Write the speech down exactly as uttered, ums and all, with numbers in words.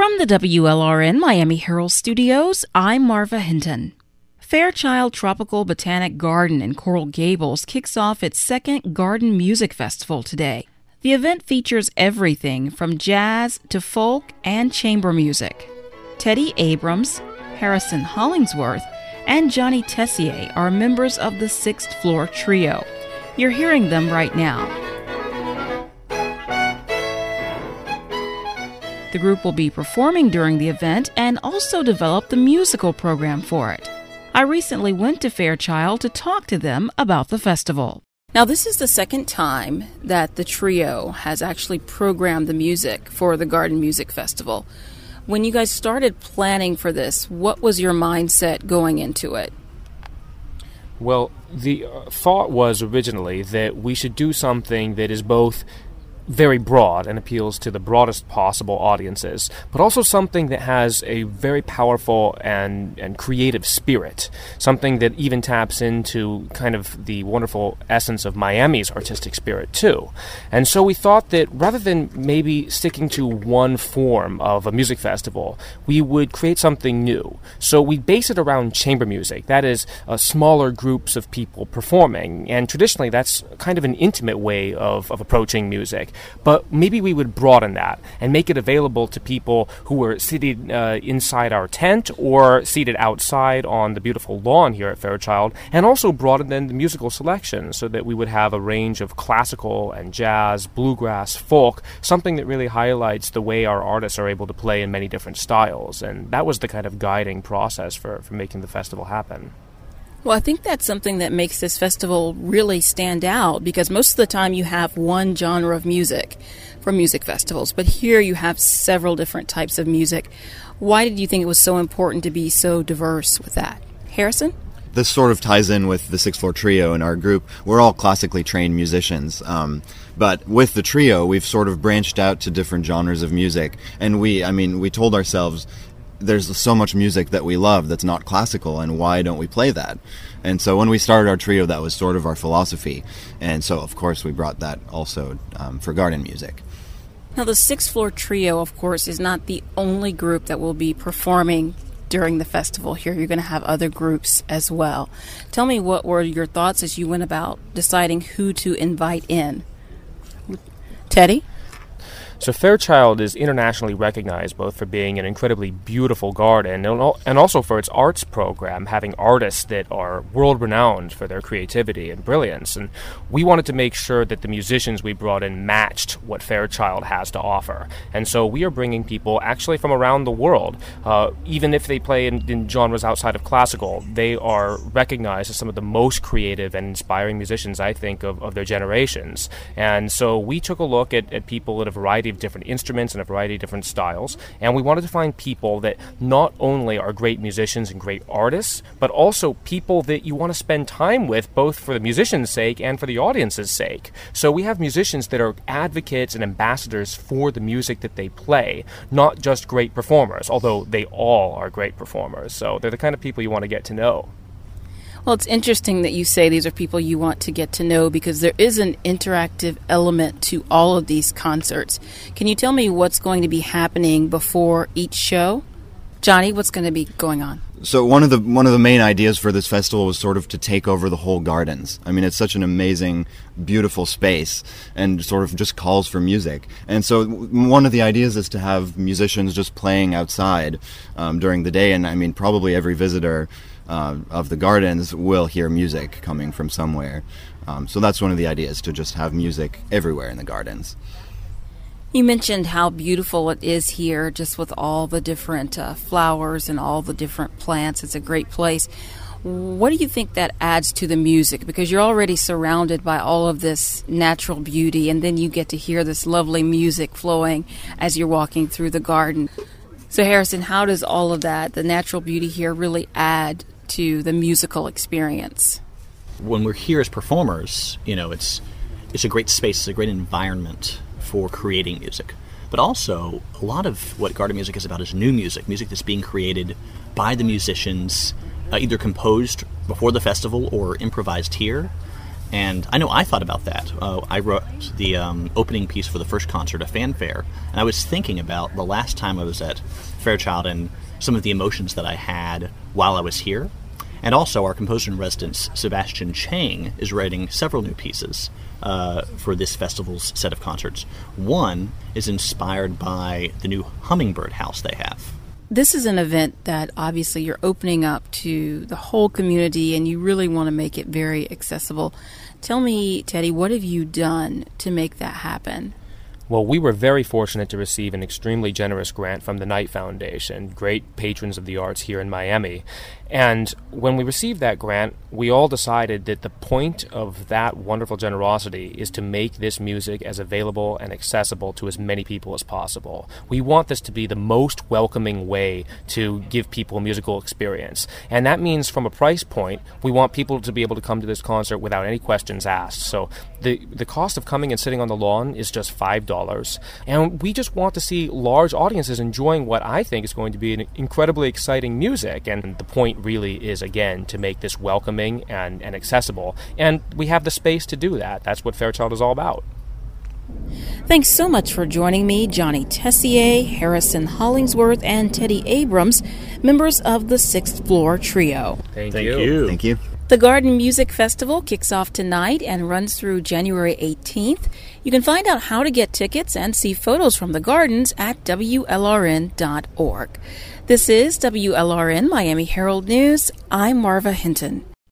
From the W L R N Miami Herald Studios, I'm Marva Hinton. Fairchild Tropical Botanic Garden in Coral Gables kicks off its second Garden Music Festival today. The event features everything from jazz to folk and chamber music. Teddy Abrams, Harrison Hollingsworth, and Johnny Tessier are members of the Sixth Floor Trio. You're hearing them right now. The group will be performing during the event and also develop the musical program for it. I recently went to Fairchild to talk to them about the festival. Now, this is the second time that the trio has actually programmed the music for the Garden Music Festival. When you guys started planning for this, what was your mindset going into it? Well, the uh, thought was originally that we should do something that is both very broad and appeals to the broadest possible audiences, but also something that has a very powerful and, and creative spirit, something that even taps into kind of the wonderful essence of Miami's artistic spirit too. And so we thought that rather than maybe sticking to one form of a music festival, we would create something new. So we base it around chamber music, that is, uh, smaller groups of people performing, and traditionally that's kind of an intimate way of, of approaching music. But maybe we would broaden that and make it available to people who were seated uh, inside our tent or seated outside on the beautiful lawn here at Fairchild, and also broaden then the musical selection so that we would have a range of classical and jazz, bluegrass, folk, something that really highlights the way our artists are able to play in many different styles. And that was the kind of guiding process for, for making the festival happen. Well, I think that's something that makes this festival really stand out, because most of the time you have one genre of music for music festivals, but here you have several different types of music. Why did you think it was so important to be so diverse with that? Harrison? This sort of ties in with the Sixth Floor Trio in our group. We're all classically trained musicians, um, but with the trio, we've sort of branched out to different genres of music, and we, I mean, we told ourselves, there's so much music that we love that's not classical, and why don't we play that? And so when we started our trio, that was sort of our philosophy. And so, of course, we brought that also um, for garden music. Now, the Sixth Floor Trio, of course, is not the only group that will be performing during the festival here. You're going to have other groups as well. Tell me, what were your thoughts as you went about deciding who to invite in? Teddy? So Fairchild is internationally recognized both for being an incredibly beautiful garden and also for its arts program, having artists that are world-renowned for their creativity and brilliance. And we wanted to make sure that the musicians we brought in matched what Fairchild has to offer. And so we are bringing people actually from around the world. Uh, even if they play in, in genres outside of classical, they are recognized as some of the most creative and inspiring musicians, I think, of, of their generations. And so we took a look at, at people at a variety of different instruments and a variety of different styles, and we wanted to find people that not only are great musicians and great artists, but also people that you want to spend time with, both for the musician's sake and for the audience's sake. So we have musicians that are advocates and ambassadors for the music that they play, not just great performers, although they all are great performers. So they're the kind of people you want to get to know. Well, it's interesting that you say these are people you want to get to know, because there is an interactive element to all of these concerts. Can you tell me what's going to be happening before each show? Johnny, what's going to be going on? So one of the one of the main ideas for this festival was sort of to take over the whole gardens. I mean, it's such an amazing, beautiful space, and sort of just calls for music. And so one of the ideas is to have musicians just playing outside um, during the day, and I mean, probably every visitor Uh, of the gardens will hear music coming from somewhere. Um, so that's one of the ideas, to just have music everywhere in the gardens. You mentioned how beautiful it is here, just with all the different uh, flowers and all the different plants. It's a great place. What do you think that adds to the music? Because you're already surrounded by all of this natural beauty, and then you get to hear this lovely music flowing as you're walking through the garden. So Harrison, how does all of that, the natural beauty here, really add to the musical experience? When we're here as performers, you know, it's it's a great space, it's a great environment for creating music. But also, a lot of what garden music is about is new music, music that's being created by the musicians, uh, either composed before the festival or improvised here. And I know I thought about that. Uh, I wrote the um, opening piece for the first concert, a fanfare, and I was thinking about the last time I was at Fairchild and some of the emotions that I had while I was here. And also, our composer-in-residence, Sebastian Chang, is writing several new pieces uh, for this festival's set of concerts. One is inspired by the new Hummingbird House they have. This is an event that obviously you're opening up to the whole community, and you really want to make it very accessible. Tell me, Teddy, what have you done to make that happen? Well, we were very fortunate to receive an extremely generous grant from the Knight Foundation, great patrons of the arts here in Miami. And when we received that grant, we all decided that the point of that wonderful generosity is to make this music as available and accessible to as many people as possible. We want this to be the most welcoming way to give people a musical experience. And that means from a price point, we want people to be able to come to this concert without any questions asked. So the, the cost of coming and sitting on the lawn is just five dollars. And we just want to see large audiences enjoying what I think is going to be an incredibly exciting music. And the point really is, again, to make this welcoming and, and accessible. And we have the space to do that. That's what Fairchild is all about. Thanks so much for joining me, Johnny Tessier, Harrison Hollingsworth, and Teddy Abrams, members of the Sixth Floor Trio. Thank, Thank you. you. Thank you. The Garden Music Festival kicks off tonight and runs through January eighteenth. You can find out how to get tickets and see photos from the gardens at W L R N dot org. This is W L R N Miami Herald News. I'm Marva Hinton.